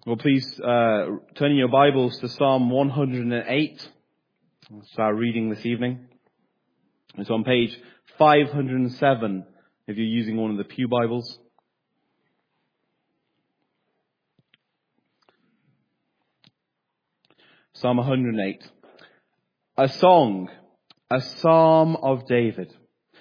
Well, please turn your Bibles to Psalm 108. That's our reading this evening. It's on page 507 if you're using one of the Pew Bibles. Psalm 108. A song, a psalm of David.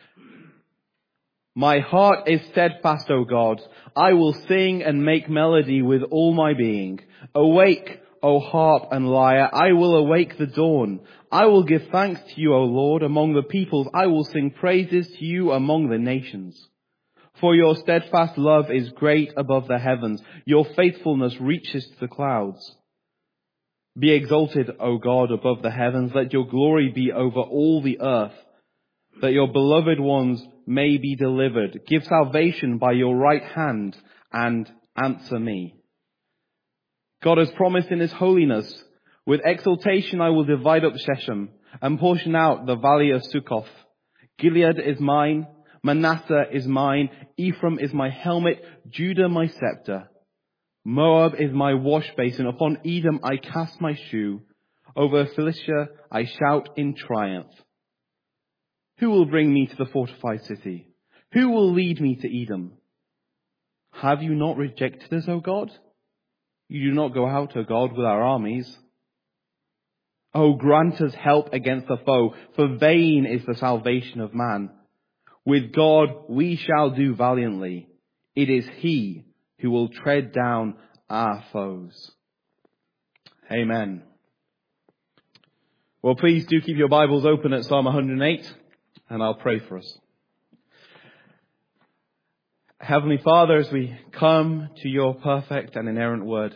My heart is steadfast, O God. I will sing and make melody with all my being. Awake, O harp and lyre. I will awake the dawn. I will give thanks to you, O Lord, among the peoples. I will sing praises to you among the nations. For your steadfast love is great above the heavens. Your faithfulness reaches to the clouds. Be exalted, O God, above the heavens. Let your glory be over all the earth, that your beloved ones may be delivered. Give salvation by your right hand and answer me. God has promised in his holiness, with exultation I will divide up Shechem and portion out the valley of Sukkoth. Gilead is mine, Manasseh is mine, Ephraim is my helmet, Judah my scepter. Moab is my wash basin, upon Edom I cast my shoe, over Philistia I shout in triumph. Who will bring me to the fortified city? Who will lead me to Edom? Have you not rejected us, O God? You do not go out, O God, with our armies. O grant us help against the foe, for vain is the salvation of man. With God we shall do valiantly. It is he who will tread down our foes. Amen. Well, please do keep your Bibles open at Psalm 108. And I'll pray for us. Heavenly Father, as we come to your perfect and inerrant word,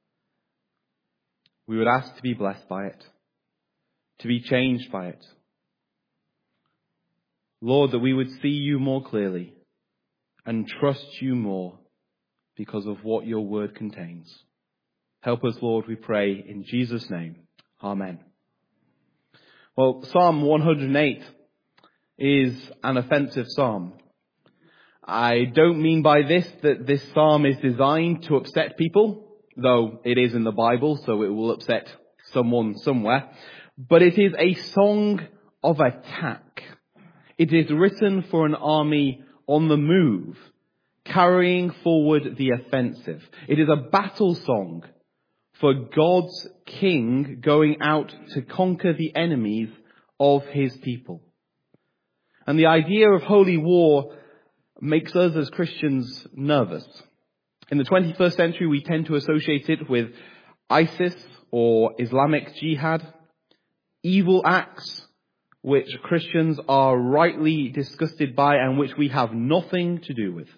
we would ask to be blessed by it, to be changed by it. Lord, that we would see you more clearly and trust you more because of what your word contains. Help us, Lord, we pray in Jesus' name. Amen. Well, Psalm 108 is an offensive psalm. I don't mean by this that this psalm is designed to upset people, though it is in the Bible, so it will upset someone somewhere. But it is a song of attack. It is written for an army on the move, carrying forward the offensive. It is a battle song for God's king going out to conquer the enemies of his people. And the idea of holy war makes us as Christians nervous. In the 21st century, we tend to associate it with ISIS or Islamic Jihad, evil acts which Christians are rightly disgusted by and which we have nothing to do with.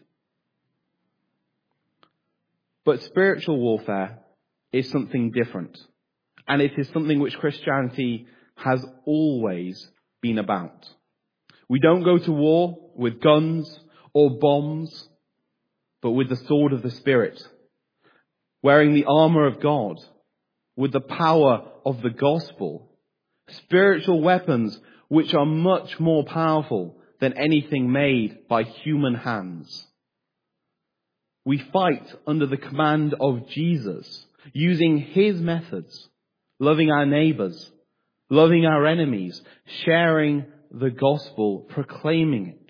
But spiritual warfare is something different. And it is something which Christianity has always been about. We don't go to war with guns or bombs, but with the sword of the Spirit, wearing the armor of God, with the power of the gospel, spiritual weapons which are much more powerful than anything made by human hands. We fight under the command of Jesus, using his methods, loving our neighbors, loving our enemies, sharing the gospel, proclaiming it.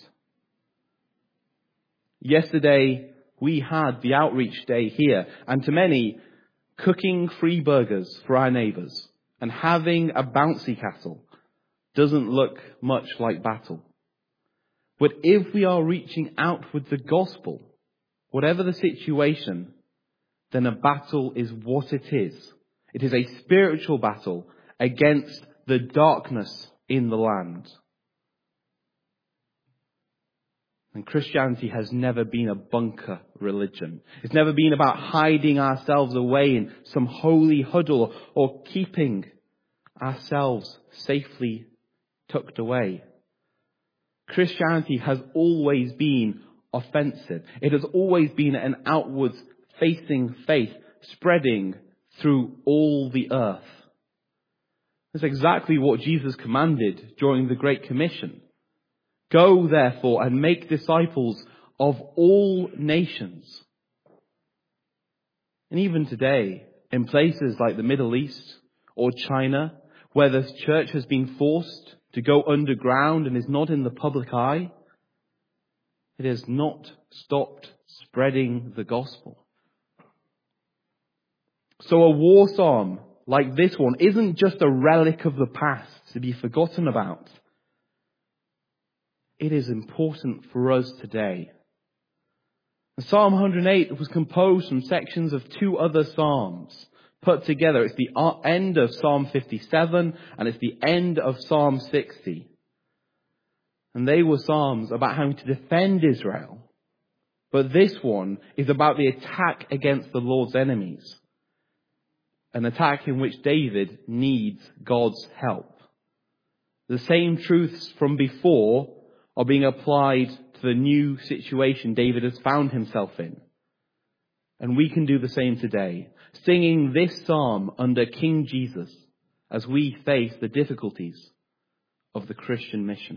Yesterday, we had the outreach day here, and to many, cooking free burgers for our neighbors and having a bouncy castle doesn't look much like battle. But if we are reaching out with the gospel, whatever the situation, then a battle is what it is. It is a spiritual battle against the darkness in the land. And Christianity has never been a bunker religion. It's never been about hiding ourselves away in some holy huddle or keeping ourselves safely tucked away. Christianity has always been offensive. It has always been an outwards facing faith spreading through all the earth. That's exactly what Jesus commanded during the Great Commission. Go, therefore, and make disciples of all nations. And even today, in places like the Middle East or China, where the church has been forced to go underground and is not in the public eye, it has not stopped spreading the gospel. So a war psalm like this one isn't just a relic of the past to be forgotten about. It is important for us today. Psalm 108 was composed from sections of two other psalms put together. It's the end of Psalm 57 and it's the end of Psalm 60. And they were psalms about having to defend Israel. But this one is about the attack against the Lord's enemies. An attack in which David needs God's help. The same truths from before are being applied to the new situation David has found himself in. And we can do the same today, singing this psalm under King Jesus as we face the difficulties of the Christian mission.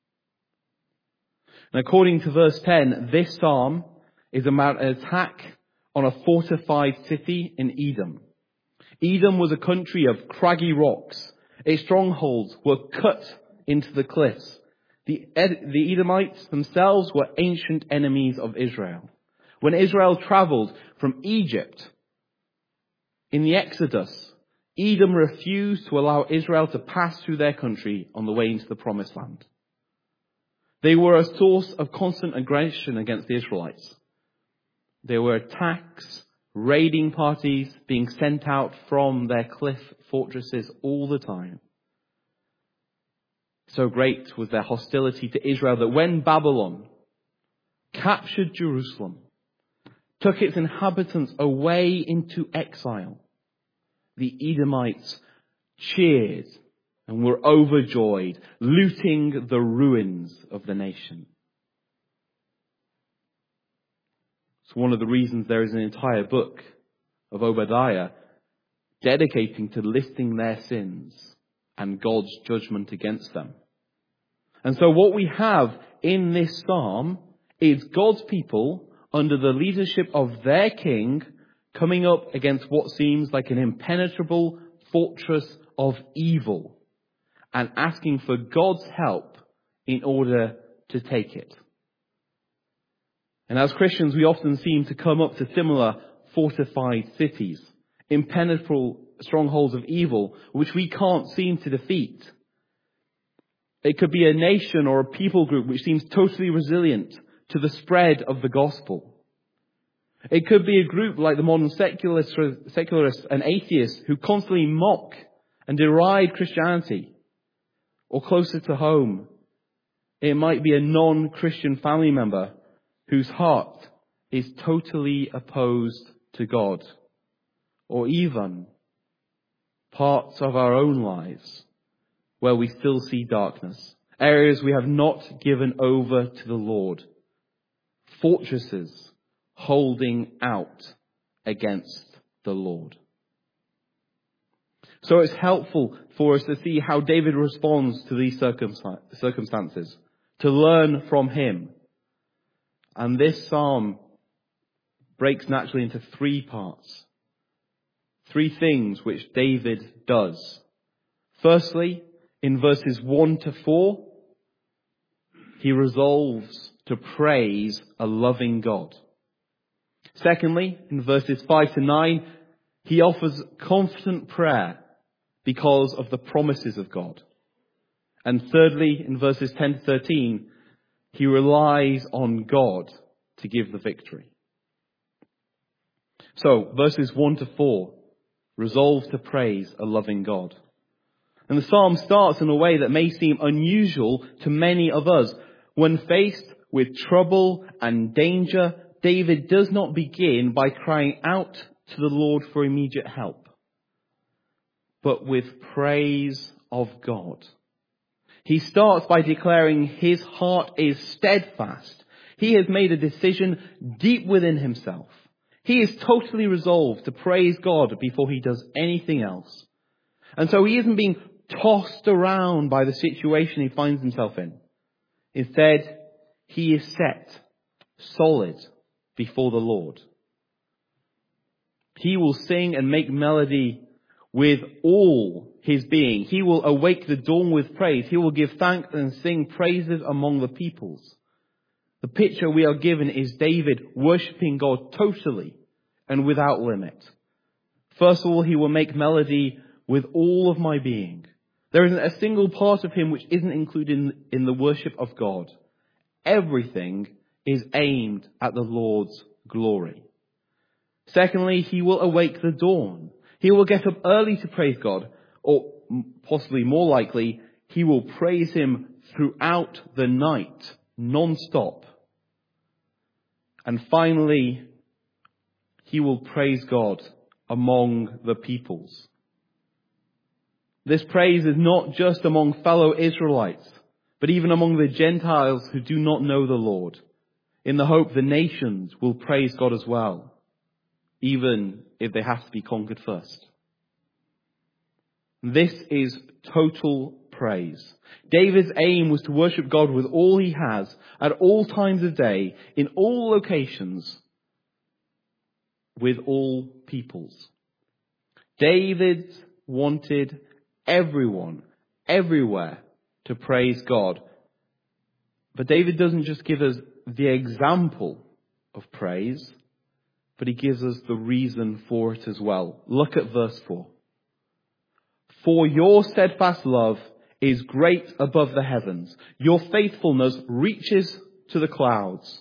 And according to verse 10, this psalm is about an attack on a fortified city in Edom. Edom was a country of craggy rocks. Its strongholds were cut into the cliffs. The Edomites themselves were ancient enemies of Israel. When Israel traveled from Egypt in the Exodus, Edom refused to allow Israel to pass through their country on the way into the Promised Land. They were a source of constant aggression against the Israelites. There were attacks, raiding parties being sent out from their cliff fortresses all the time. So great was their hostility to Israel that when Babylon captured Jerusalem, took its inhabitants away into exile, the Edomites cheered and were overjoyed, looting the ruins of the nation. It's one of the reasons there is an entire book of Obadiah dedicating to listing their sins and God's judgment against them. And so what we have in this psalm is God's people under the leadership of their king coming up against what seems like an impenetrable fortress of evil and asking for God's help in order to take it. And as Christians, we often seem to come up to similar fortified cities, impenetrable strongholds of evil, which we can't seem to defeat. It could be a nation or a people group which seems totally resilient to the spread of the gospel. It could be a group like the modern secularists and atheists who constantly mock and deride Christianity. Or closer to home, it might be a non-Christian family member whose heart is totally opposed to God. Or even parts of our own lives where we still see darkness. Areas we have not given over to the Lord. Fortresses holding out against the Lord. So it's helpful for us to see how David responds to these circumstances, to learn from him. And this psalm breaks naturally into three parts. Three things which David does. Firstly, in verses 1 to 4, he resolves to praise a loving God. Secondly, in verses 5 to 9, he offers confident prayer because of the promises of God. And thirdly, in verses 10 to 13, he relies on God to give the victory. So, verses 1 to 4, resolve to praise a loving God. And the psalm starts in a way that may seem unusual to many of us. When faced with trouble and danger, David does not begin by crying out to the Lord for immediate help, but with praise of God. He starts by declaring his heart is steadfast. He has made a decision deep within himself. He is totally resolved to praise God before he does anything else. And so he isn't being tossed around by the situation he finds himself in. Instead, he is set solid before the Lord. He will sing and make melody with all his being. He will awake the dawn with praise. He will give thanks and sing praises among the peoples. The picture we are given is David worshipping God totally and without limit. First of all, he will make melody with all of my being. There isn't a single part of him which isn't included in the worship of God. Everything is aimed at the Lord's glory. Secondly, he will awake the dawn. He will get up early to praise God, or possibly more likely, he will praise him throughout the night, non-stop. And finally, he will praise God among the peoples. This praise is not just among fellow Israelites, but even among the Gentiles who do not know the Lord, in the hope the nations will praise God as well, even if they have to be conquered first. This is total praise. David's aim was to worship God with all he has, at all times of day, in all locations, with all peoples. David wanted everyone, everywhere, to praise God. But David doesn't just give us the example of praise, but he gives us the reason for it as well. Look at verse 4. For your steadfast love is great above the heavens. Your faithfulness reaches to the clouds.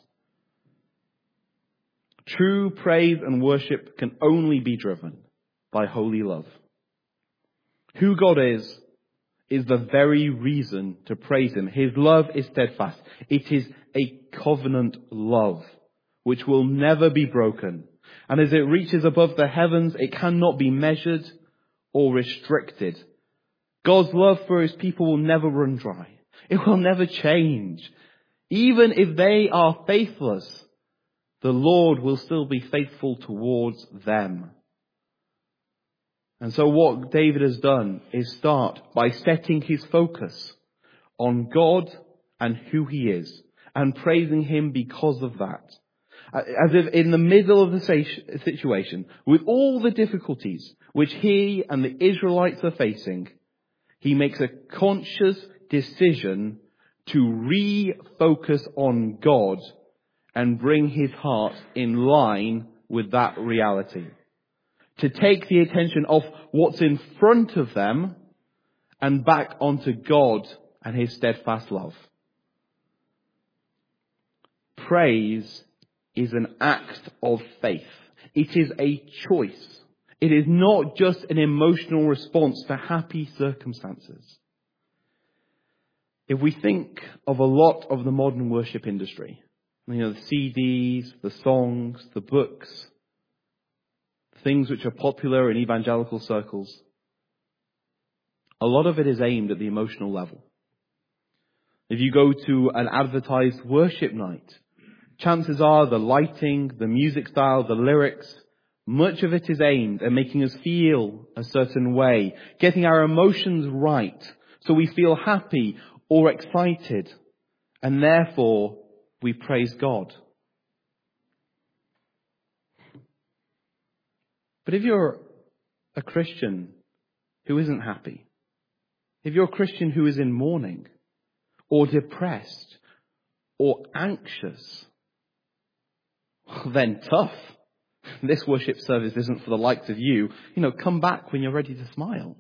True praise and worship can only be driven by holy love. Who God is the very reason to praise him. His love is steadfast. It is a covenant love which will never be broken. And as it reaches above the heavens, it cannot be measured or restricted. God's love for his people will never run dry. It will never change. Even if they are faithless, the Lord will still be faithful towards them. And so what David has done is start by setting his focus on God and who he is, and praising him because of that. As if in the middle of the situation, with all the difficulties which he and the Israelites are facing, he makes a conscious decision to refocus on God and bring his heart in line with that reality. To take the attention off what's in front of them and back onto God and his steadfast love. Praise is an act of faith. It is a choice. It is not just an emotional response to happy circumstances. If we think of a lot of the modern worship industry, the CDs, the songs, the books, things which are popular in evangelical circles, a lot of it is aimed at the emotional level. If you go to an advertised worship night, chances are the lighting, the music style, the lyrics, much of it is aimed at making us feel a certain way, getting our emotions right, so we feel happy or excited, and therefore we praise God. But if you're a Christian who isn't happy, if you're a Christian who is in mourning, or depressed, or anxious, then tough. This worship service isn't for the likes of you. Come back when you're ready to smile.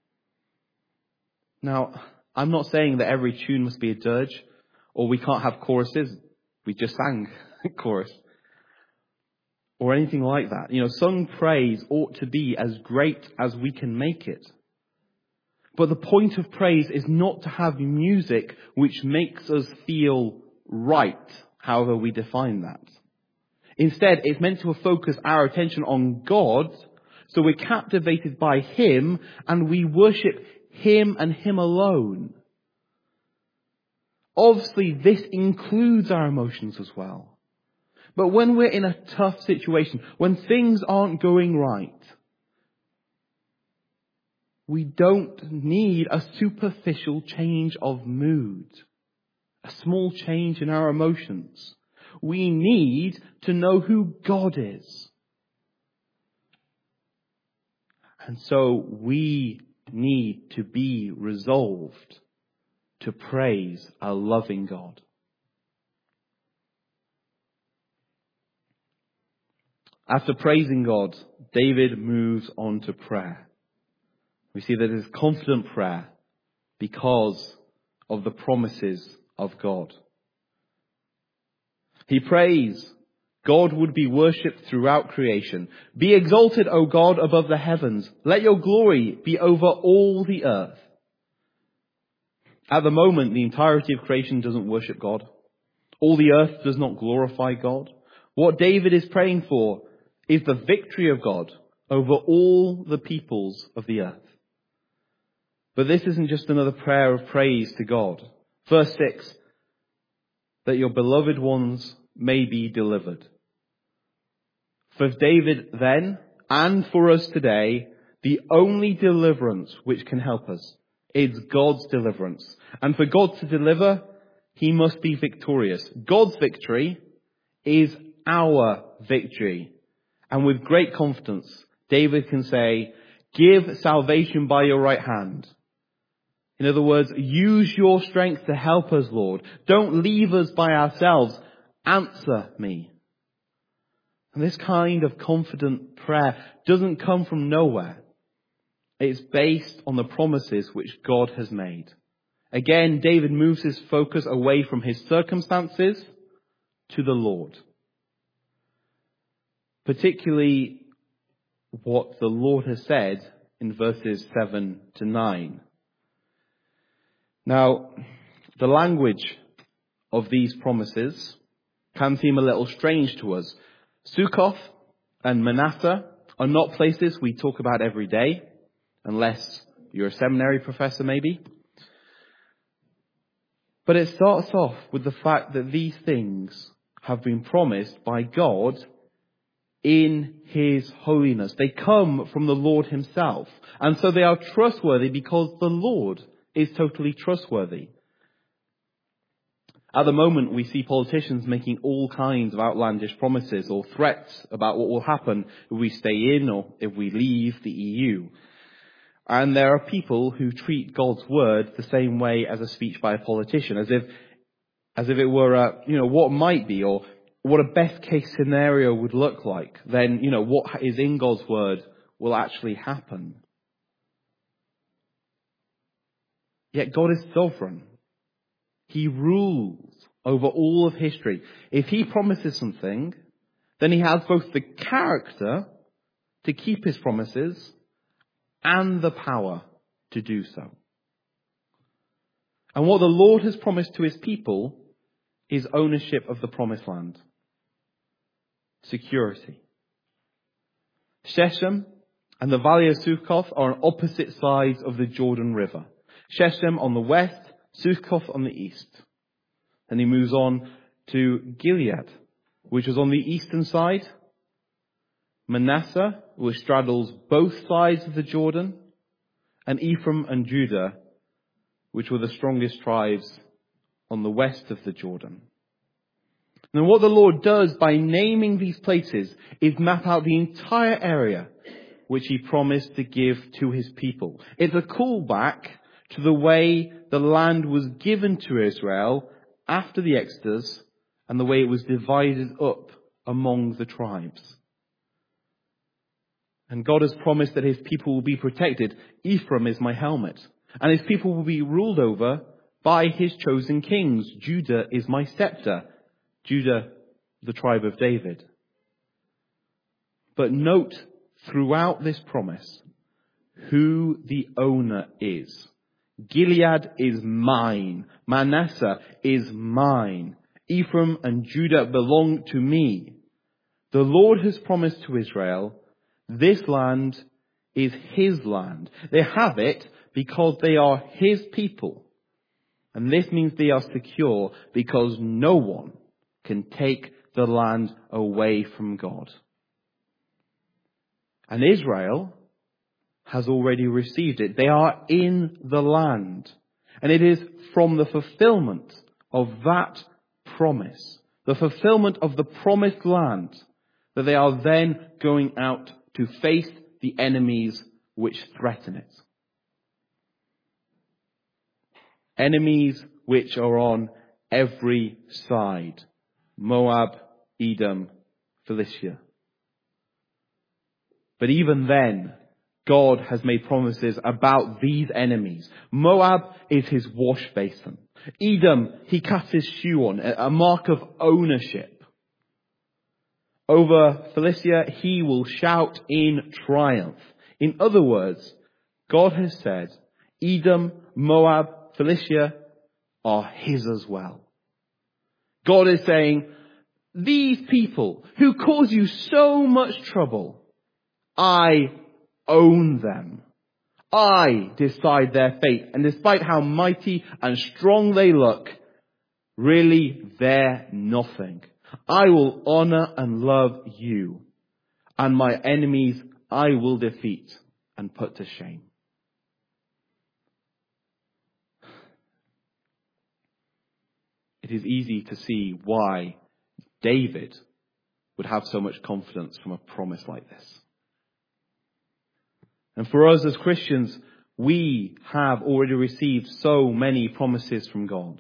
Now, I'm not saying that every tune must be a dirge, or we can't have choruses. We just sang chorus. Or anything like that. Sung praise ought to be as great as we can make it. But the point of praise is not to have music which makes us feel right, however we define that. Instead, it's meant to focus our attention on God, so we're captivated by him and we worship him and him alone. Obviously, this includes our emotions as well. But when we're in a tough situation, when things aren't going right, we don't need a superficial change of mood, a small change in our emotions. We need to know who God is. And so we need to be resolved to praise our loving God. After praising God, David moves on to prayer. We see that it is confident prayer because of the promises of God. He prays God would be worshipped throughout creation. Be exalted, O God, above the heavens. Let your glory be over all the earth. At the moment, the entirety of creation doesn't worship God. All the earth does not glorify God. What David is praying for is the victory of God over all the peoples of the earth. But this isn't just another prayer of praise to God. Verse 6, that your beloved ones may be delivered. For David then, and for us today, the only deliverance which can help us is God's deliverance. And for God to deliver, he must be victorious. God's victory is our victory. And with great confidence, David can say, give salvation by your right hand. In other words, use your strength to help us, Lord. Don't leave us by ourselves. Answer me. And this kind of confident prayer doesn't come from nowhere. It's based on the promises which God has made. Again, David moves his focus away from his circumstances to the Lord. Particularly what the Lord has said in verses 7 to 9. Now, the language of these promises can seem a little strange to us. Sukkoth and Manasseh are not places we talk about every day, unless you're a seminary professor maybe. But it starts off with the fact that these things have been promised by God in His holiness. They come from the Lord Himself. And so they are trustworthy because the Lord is totally trustworthy. At the moment, we see politicians making all kinds of outlandish promises or threats about what will happen if we stay in or if we leave the EU. And there are people who treat God's word the same way as a speech by a politician, as if it were what might be or what a best case scenario would look like. Then, what is in God's word will actually happen. Yet God is sovereign. He rules over all of history. If He promises something, then He has both the character to keep His promises and the power to do so. And what the Lord has promised to His people is ownership of the promised land. Security. Shechem and the valley of Sukkoth are on opposite sides of the Jordan River. Shechem on the west, Sukkoth on the east. Then he moves on to Gilead, which is on the eastern side. Manasseh, which straddles both sides of the Jordan. And Ephraim and Judah, which were the strongest tribes on the west of the Jordan. And what the Lord does by naming these places is map out the entire area which He promised to give to His people. It's a callback to the way the land was given to Israel after the Exodus and the way it was divided up among the tribes. And God has promised that His people will be protected. Ephraim is my helmet. And His people will be ruled over by His chosen kings. Judah is my scepter. Judah, the tribe of David. But note throughout this promise who the owner is. Gilead is mine. Manasseh is mine. Ephraim and Judah belong to me. The Lord has promised to Israel, this land is His land. They have it because they are His people. And this means they are secure because no one can take the land away from God. And Israel has already received it. They are in the land. And it is from the fulfillment of that promise, the fulfillment of the promised land, that they are then going out to face the enemies which threaten it. Enemies which are on every side. Moab, Edom, Philistia. But even then, God has made promises about these enemies. Moab is his wash basin. Edom, he casts his shoe on, a mark of ownership. Over Philistia, he will shout in triumph. In other words, God has said, Edom, Moab, Philistia are his as well. God is saying, these people who cause you so much trouble, I own them. I decide their fate. And despite how mighty and strong they look, really they're nothing. I will honor and love you. And my enemies I will defeat and put to shame. It is easy to see why David would have so much confidence from a promise like this. And for us as Christians, we have already received so many promises from God.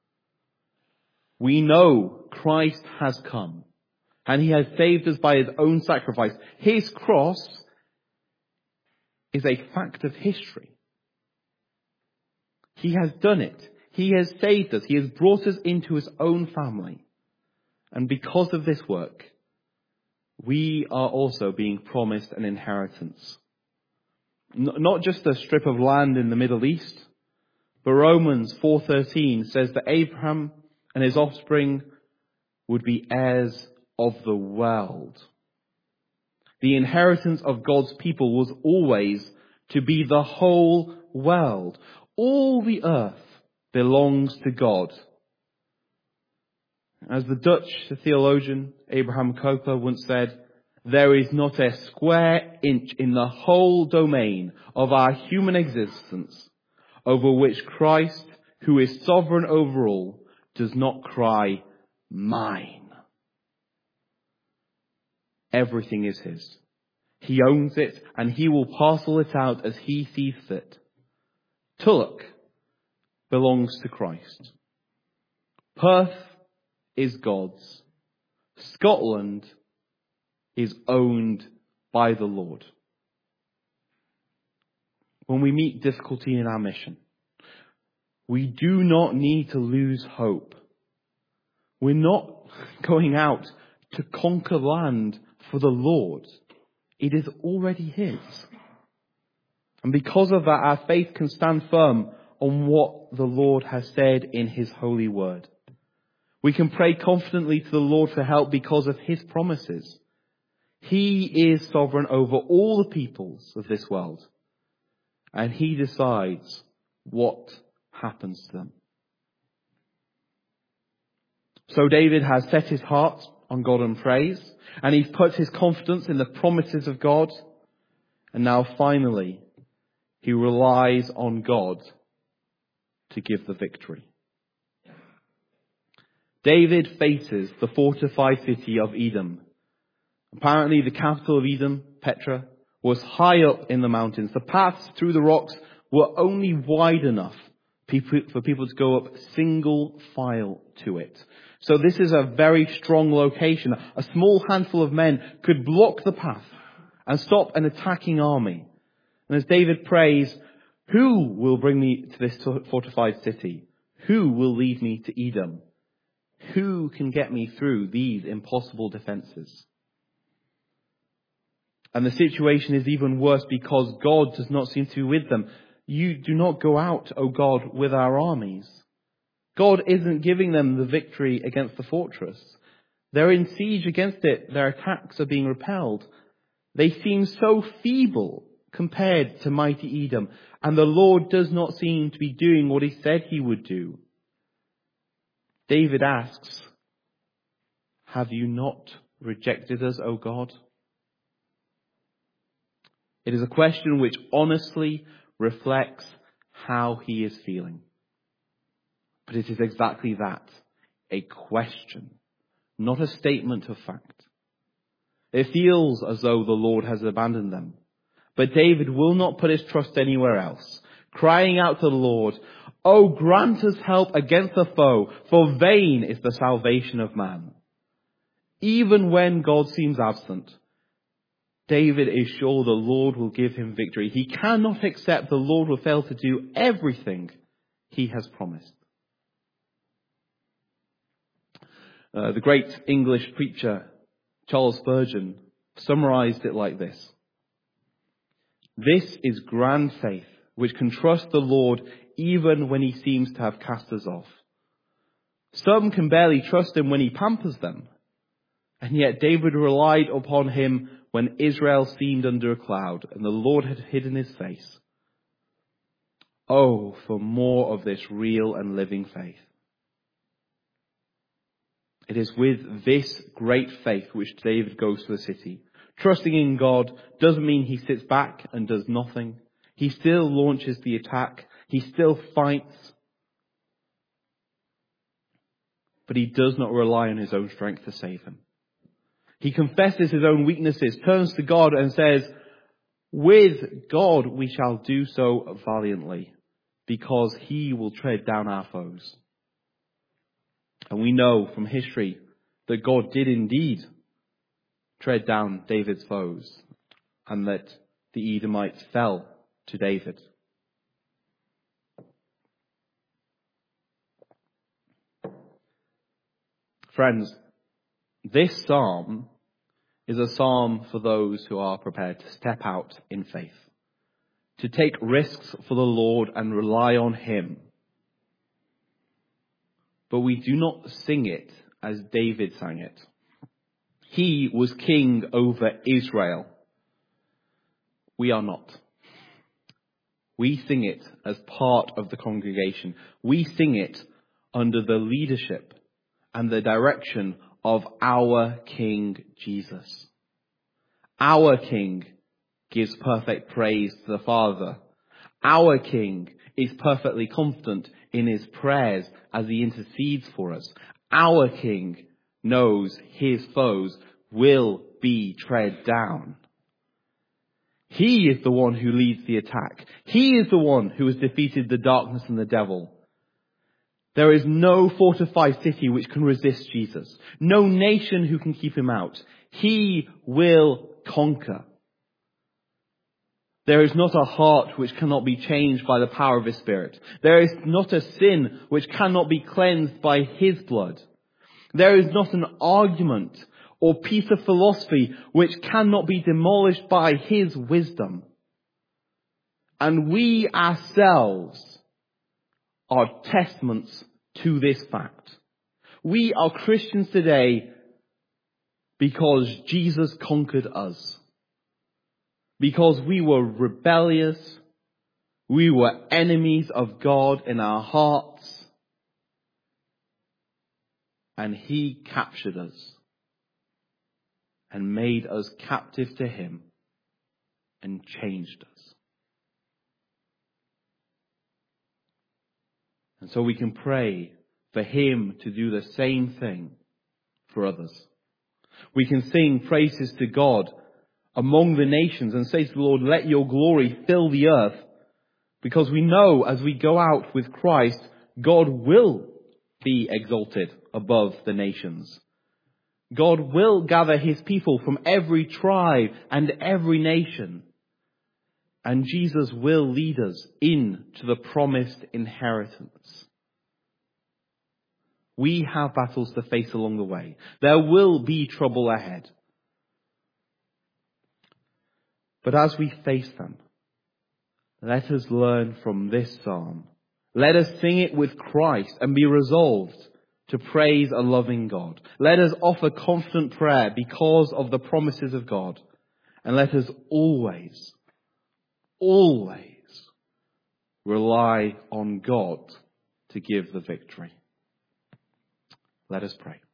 We know Christ has come and he has saved us by his own sacrifice. His cross is a fact of history. He has done it. He has saved us. He has brought us into his own family. And because of this work, we are also being promised an inheritance. Not just a strip of land in the Middle East, but Romans 4:13 says that Abraham and his offspring would be heirs of the world. The inheritance of God's people was always to be the whole world. All the earth belongs to God. As the Dutch theologian Abraham Kuyper once said, there is not a square inch in the whole domain of our human existence over which Christ, who is sovereign over all, does not cry, mine. Everything is his. He owns it and he will parcel it out as he sees fit. Tulloch belongs to Christ. Perth is God's. Scotland is owned by the Lord. When we meet difficulty in our mission, we do not need to lose hope. We're not going out to conquer land for the Lord. It is already his. And because of that, our faith can stand firm on what the Lord has said in his holy word. We can pray confidently to the Lord for help because of his promises. He is sovereign over all the peoples of this world. And he decides what happens to them. So David has set his heart on God and praise. And he's put his confidence in the promises of God. And now finally, he relies on God to give the victory. David faces the fortified city of Edom. Apparently the capital of Edom, Petra, was high up in the mountains. The paths through the rocks were only wide enough for people to go up single file to it. So this is a very strong location. A small handful of men could block the path and stop an attacking army. And as David prays, who will bring me to this fortified city? Who will lead me to Edom? Who can get me through these impossible defenses? And the situation is even worse because God does not seem to be with them. You do not go out, O God, with our armies. God isn't giving them the victory against the fortress. They're in siege against it. Their attacks are being repelled. They seem so feeble compared to mighty Edom. And the Lord does not seem to be doing what he said he would do. David asks, have you not rejected us, O God? It is a question which honestly reflects how he is feeling. But it is exactly that, a question, not a statement of fact. It feels as though the Lord has abandoned them. But David will not put his trust anywhere else, crying out to the Lord, "Oh, grant us help against the foe, for vain is the salvation of man." Even when God seems absent, David is sure the Lord will give him victory. He cannot accept the Lord will fail to do everything he has promised. The great English preacher Charles Spurgeon summarized it like this: "This is grand faith, which can trust the Lord even when he seems to have cast us off. Some can barely trust him when he pampers them, and yet David relied upon him when Israel seemed under a cloud and the Lord had hidden his face. Oh, for more of this real and living faith." It is with this great faith which David goes to the city. Trusting in God doesn't mean he sits back and does nothing. He still launches the attack. He still fights. But he does not rely on his own strength to save him. He confesses his own weaknesses, turns to God and says, "With God we shall do so valiantly, because he will tread down our foes." And we know from history that God did indeed tread down David's foes, and that the Edomites fell to David. Friends, this psalm is a psalm for those who are prepared to step out in faith, to take risks for the Lord and rely on him. But we do not sing it as David sang it. He was king over Israel. We are not. We sing it as part of the congregation. We sing it under the leadership and the direction of our King Jesus. Our King gives perfect praise to the Father. Our King is perfectly confident in his prayers as he intercedes for us. Our King knows his foes will be tread down. He is the one who leads the attack. He is the one who has defeated the darkness and the devil. There is no fortified city which can resist Jesus. No nation who can keep him out. He will conquer. There is not a heart which cannot be changed by the power of his Spirit. There is not a sin which cannot be cleansed by his blood. There is not an argument or piece of philosophy which cannot be demolished by his wisdom. And we ourselves are testaments to this fact. We are Christians today because Jesus conquered us. Because we were rebellious, we were enemies of God in our hearts, and he captured us and made us captive to him and changed us. And so we can pray for him to do the same thing for others. We can sing praises to God among the nations and say to the Lord, "Let your glory fill the earth," because we know as we go out with Christ, God will be exalted above the nations. God will gather his people from every tribe and every nation. And Jesus will lead us into the promised inheritance. We have battles to face along the way. There will be trouble ahead. But as we face them, let us learn from this psalm. Let us sing it with Christ and be resolved to praise a loving God. Let us offer confident prayer because of the promises of God. And let us always rely on God to give the victory. Let us pray.